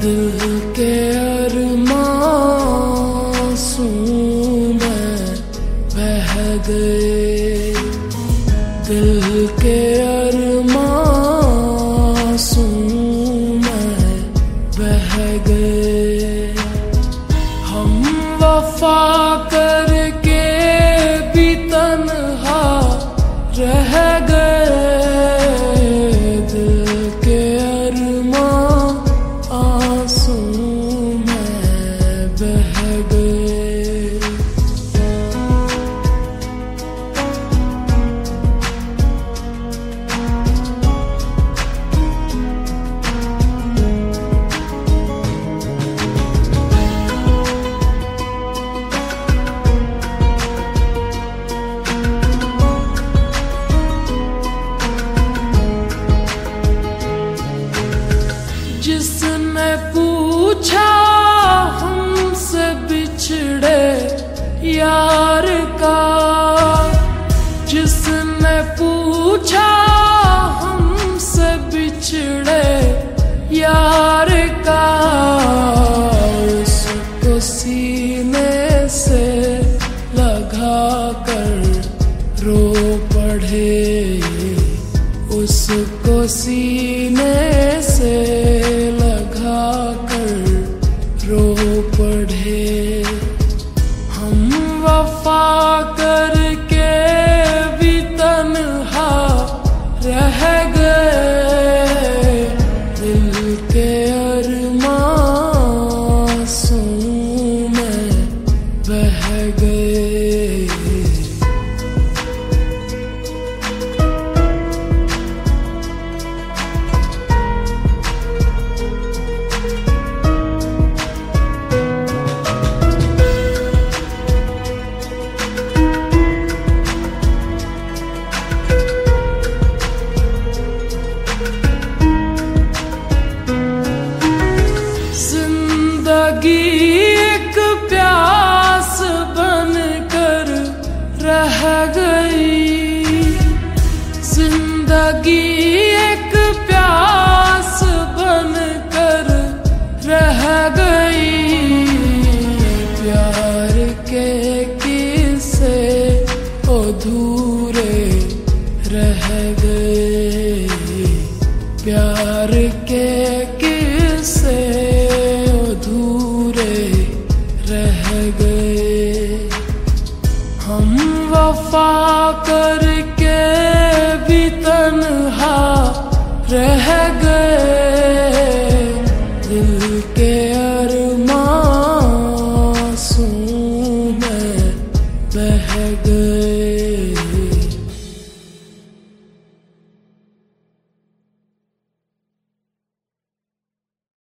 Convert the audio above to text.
दिल के अरमासूं में बह गए, दिल के अरमासूं में बह गए। हम वफा करके भी तन्हा रह गए, दिल के अरमासूं में बह गए। जिसने पूछा हमसे बिछड़े यार का, जिसने पूछा हमसे बिछड़े यार का, उसको सीने से लगा कर रो पड़े, उसको सीने से लगा कर रो पड़े। हम वफा करके भी तन्हा रह गए, दिल के अरमासूं में बह गए। जिंदगी एक प्यास बनकर रह गई, जिंदगी एक प्यास बनकर रह गई। प्यार के किस्से अधूरे रह गए, प्यार के किस्से अधूरे रह गए। हम वफा कर